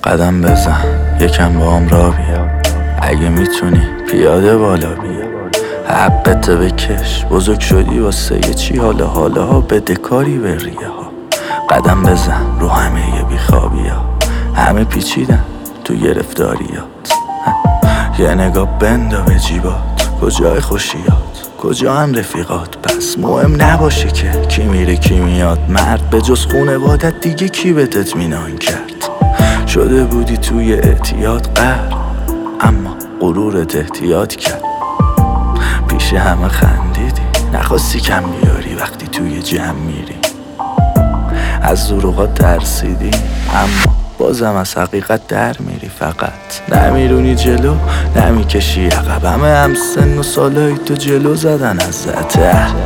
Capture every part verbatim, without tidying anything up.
قدم بزن یکم با هم را بیا، اگه میتونی پیاده بالا بیا. حقت بکش، بزرگ شدی واسه یه چی، حالا حالا ها بده کاری به ریه ها. قدم بزن رو همه بیخوابی ها، همه پیچیدن تو گرفتاریات. یه نگاه بندا به جیبات، کجای خوشیات کجا هم رفیقات. پس مهم نباشه که کی میره کی میاد، مرد به جز خونوادت دیگه کی بهت اطمینان کرد. شده بودی توی اعتیاد قهر، اما غرورت احتیاط کرد. پیش همه خندیدی، نخواستی کم بیاری وقتی توی جمع میری. از دروغات ترسیدی، اما بازم از حقیقت در میری. فقط نمیرونی جلو نمیکشی عقب، همه هم سن و سالای تو جلو زدن ازت.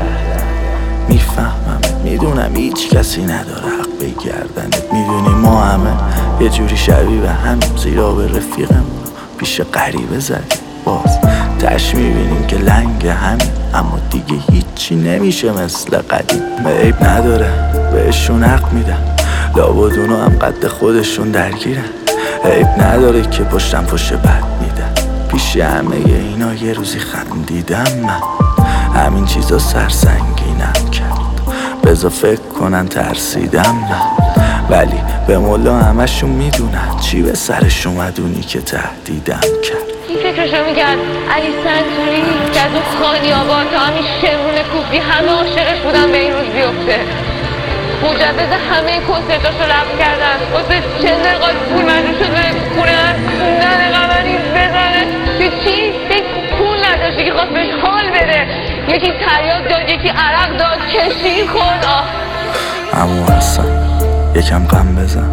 میفهمم میدونم هیچ کسی نداره حق بگردنت، میدونی ما همه یه جوری شبیه به هم، زیرا به رفیقمون پیش غریبه زدیم. باز تش میبینیم که لنگ همین، اما دیگه هیچی نمیشه مثل قدیم. عیب نداره بهشون حق میدم، لابد اونا هم قد خودشون درگیرن. عیب نداره که پشتم پشت بد میدن، پیش همه اینا یه روزی خندیدم. من همین چیزا سرسنگینم کرد، بذار فکر کنن ترسیدم من. ولی به مولا همشون میدونن چی به سرش اومد اونی که تهدیدم کرد. این فکرشو میکرد علی سنتوری که از اون خانی آباد تا همین شمرون کوفی همه عاشقش بودن به این روز بیفته. مجوز همه کنسرتاشو رفت کردن، واسه چند دقیقه پول مجبور شد به خونه خوندن قمری بزنه. به چی؟ به پول نداشتی که خواست بهش حال بده. یکی تریاک داد، یکی عرق داد، کشی خورد. آه اما حسن یکم غم بزن،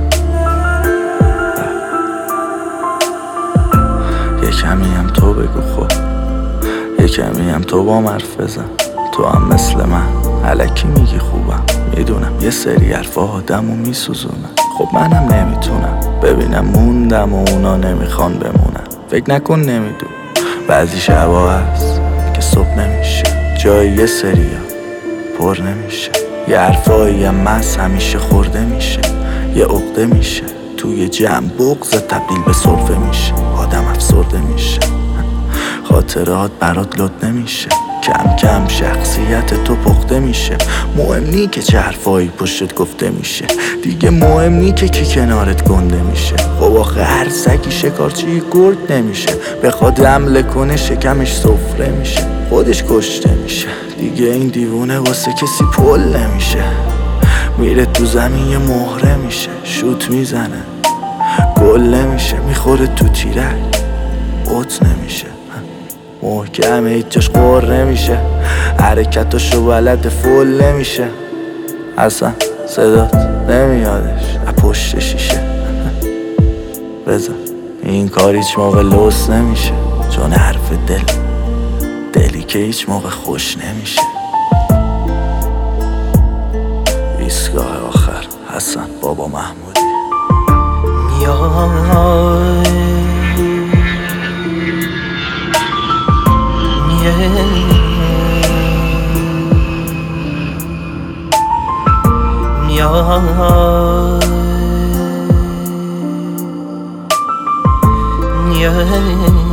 یه کمی هم تو بگو خب، یه کمی هم تو با حرف بزن. تو هم مثل من الکی میگی خوبم، میدونم یه سری حرفا آدمو میسوزونن. خب منم نمیتونم ببینم موندم و اونا نمیخوان بمونن. فکر نکن نمیدون بعضی شبا هست که صبح نمیشه، جای یه سریا پر نمیشه. یه حرفایی هم مس همیشه خورده میشه، یه عقده میشه توی جمع بغض تبدیل به سرفه میشه. آدم افسرده میشه، خاطرات برات لود نمیشه، کم کم شخصیت تو پخته میشه. مهم نی که چه حرفایی پشتت گفته میشه، دیگه مهم نی که کی کنارت گنده میشه. خب آخه هر سگی شکارچی گرد نمیشه، بخواد حمله کنه شکمش سفره میشه، خودش کشته میشه. دیگه این دیوونه واسه کسی پل نمیشه، میره تو زمین یه مهره میشه، شوت میزنه گل نمیشه، میخوره تو تیرک اوت نمیشه، محکمه هیچ جاش قر نمیشه، حرکتاشو بلد فل نمیشه. اصلا صدات نمیادش از پشت شیشه. بذار این کار هیچ موقع لوس نمیشه، چون حرف دل دلی که هیچ موقع خوش نمیشه. ایستگاه آخر حسن بابا محمودی. میای میای میای